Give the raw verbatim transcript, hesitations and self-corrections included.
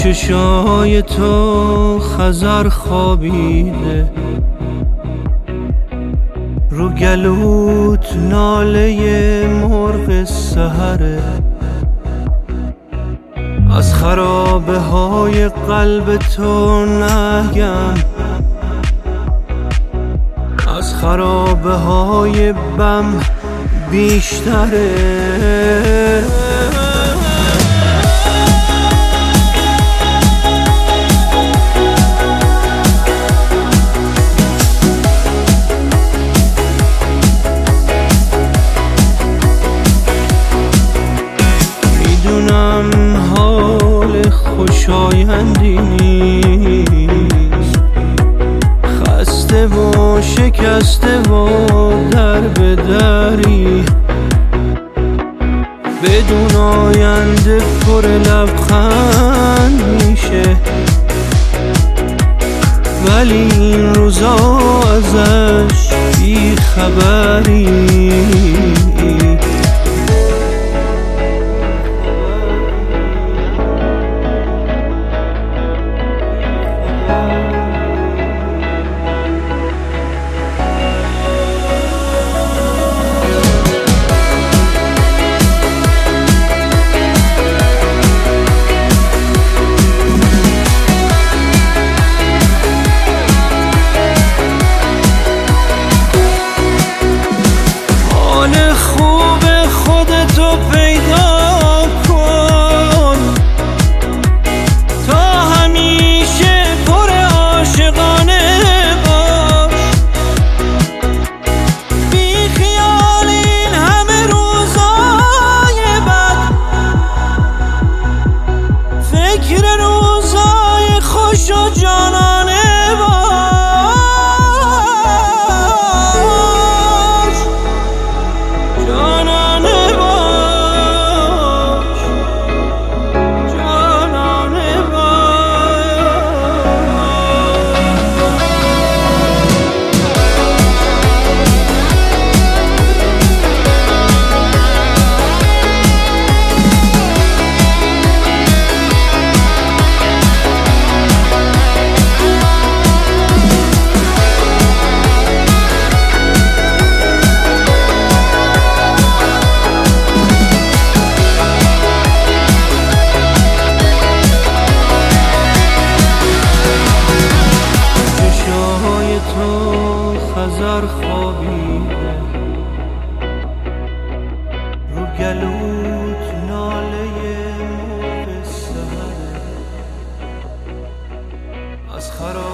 چشای تو خضر خوابیده، رو گلوت ناله مرغ سحره، از خرابه های قلب تو نگم، از خرابه های بم بیشتره. میدونم حال خوشایندی نیست، خسته و شکسته و در به دری، بدون آینده پر لبخند میشه، ولی این روزا ازش بی خبری. خضر خوابیده، رو گلوت ناله مرغ سحره، از خراب